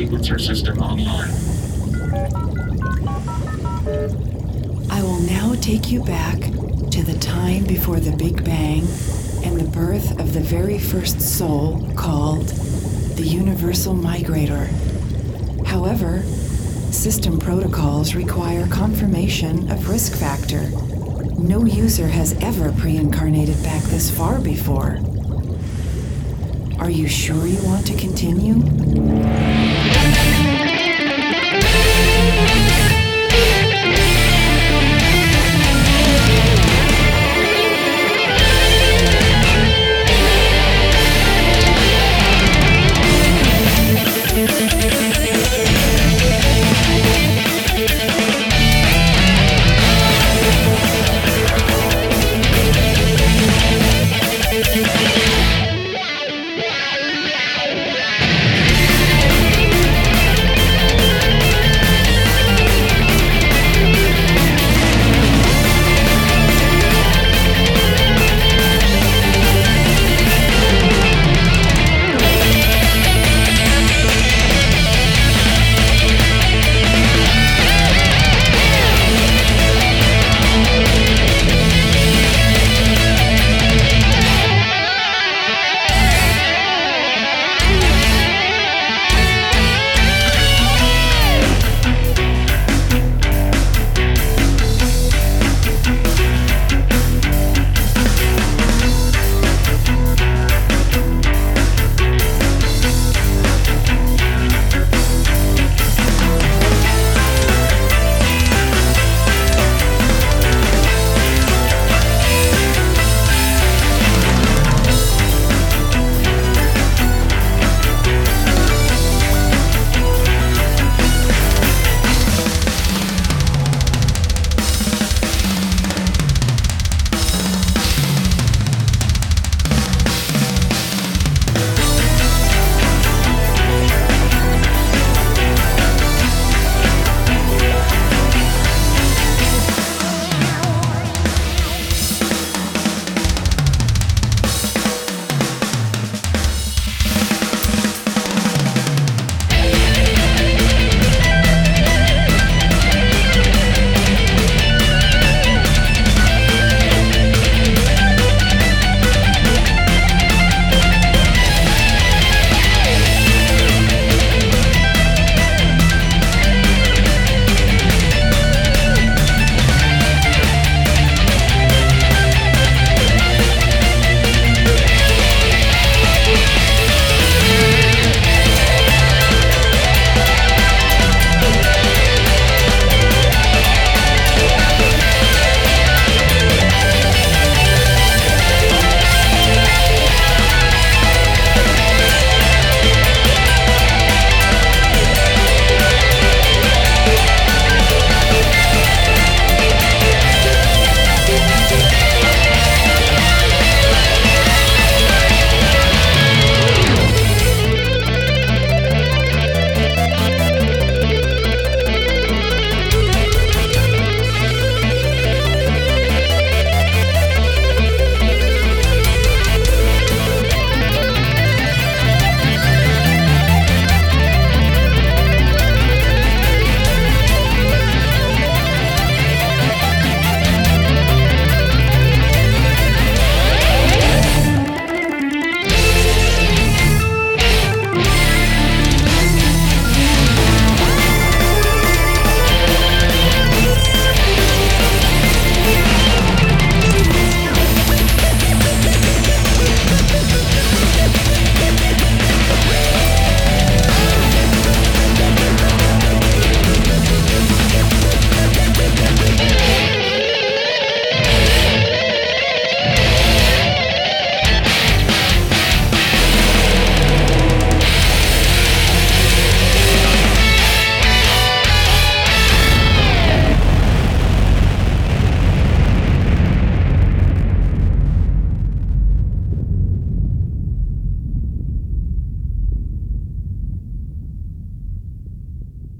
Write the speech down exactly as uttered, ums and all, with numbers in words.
sequencer system online. I will now take you back to the time before the Big Bang and the birth of the very first soul called the Universal Migrator. However, system protocols require confirmation of risk factor. No user has ever pre-incarnated back this far before. Are you sure you want to continue?